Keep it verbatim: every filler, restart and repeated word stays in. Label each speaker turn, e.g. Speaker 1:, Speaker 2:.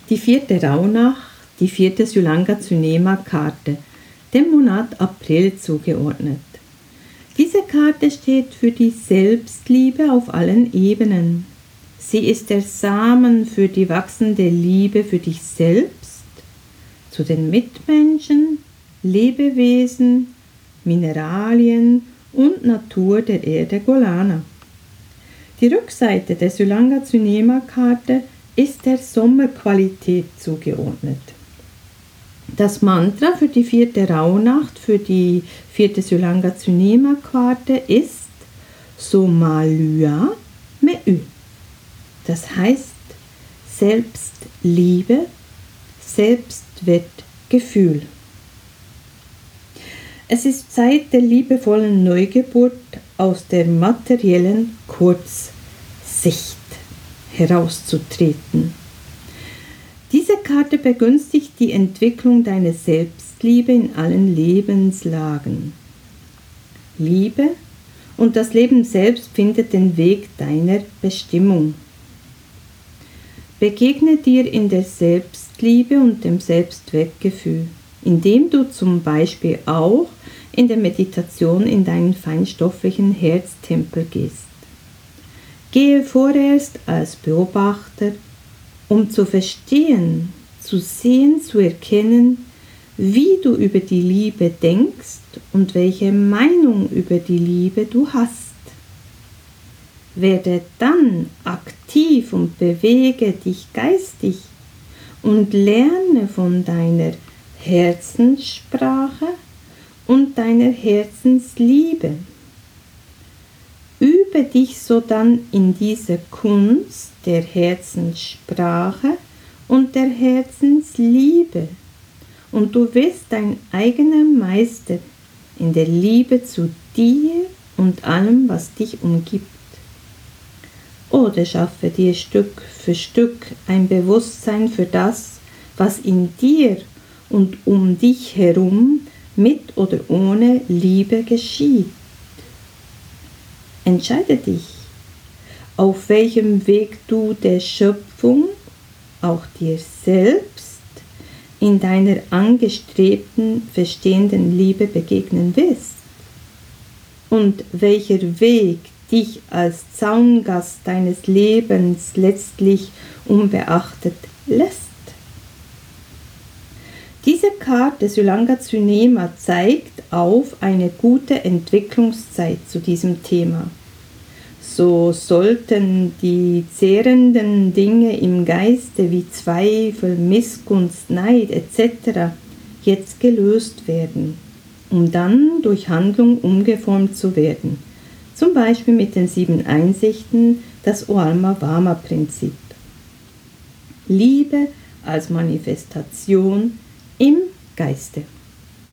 Speaker 1: Die vierte Rauhnacht, die vierte Sulanga-Tsunema-Karte, dem Monat April zugeordnet. Diese Karte steht für die Selbstliebe auf allen Ebenen. Sie ist der Samen für die wachsende Liebe für dich selbst, zu den Mitmenschen, Lebewesen, Mineralien und Natur der Erde Golana. Die Rückseite der Sulanga-Tsunema-Karte ist der Sommerqualität zugeordnet. Das Mantra für die vierte Rauhnacht, für die vierte Sulanga-Tsunema-Karte ist Somalua Meu. Das heißt Selbstliebe, Selbstwertgefühl. Es ist Zeit der liebevollen Neugeburt aus der materiellen Kurzsicht herauszutreten. Diese Karte begünstigt die Entwicklung deiner Selbstliebe in allen Lebenslagen. Liebe und das Leben selbst findet den Weg deiner Bestimmung. Begegne dir in der Selbstliebe und dem Selbstwertgefühl, indem du zum Beispiel auch in der Meditation in deinen feinstofflichen Herztempel gehst. Gehe vorerst als Beobachter, um zu verstehen, zu sehen, zu erkennen, wie du über die Liebe denkst und welche Meinung über die Liebe du hast. Werde dann aktiv und bewege dich geistig und lerne von deiner Herzenssprache und deiner Herzensliebe. Übe dich sodann in dieser Kunst der Herzenssprache und der Herzensliebe und du wirst dein eigener Meister in der Liebe zu dir und allem, was dich umgibt. Oder schaffe dir Stück für Stück ein Bewusstsein für das, was in dir und um dich herum mit oder ohne Liebe geschieht. Entscheide dich, auf welchem Weg du der Schöpfung, auch dir selbst, in deiner angestrebten, verstehenden Liebe begegnen willst und welcher Weg dich als Zaungast deines Lebens letztlich unbeachtet lässt. Diese Karte Sulanga-Tsunema zeigt auf eine gute Entwicklungszeit zu diesem Thema. So sollten die zehrenden Dinge im Geiste wie Zweifel, Missgunst, Neid et cetera jetzt gelöst werden, um dann durch Handlung umgeformt zu werden. Zum Beispiel mit den sieben Einsichten, das Oalma-Wama-Prinzip. Liebe als Manifestation im Geiste.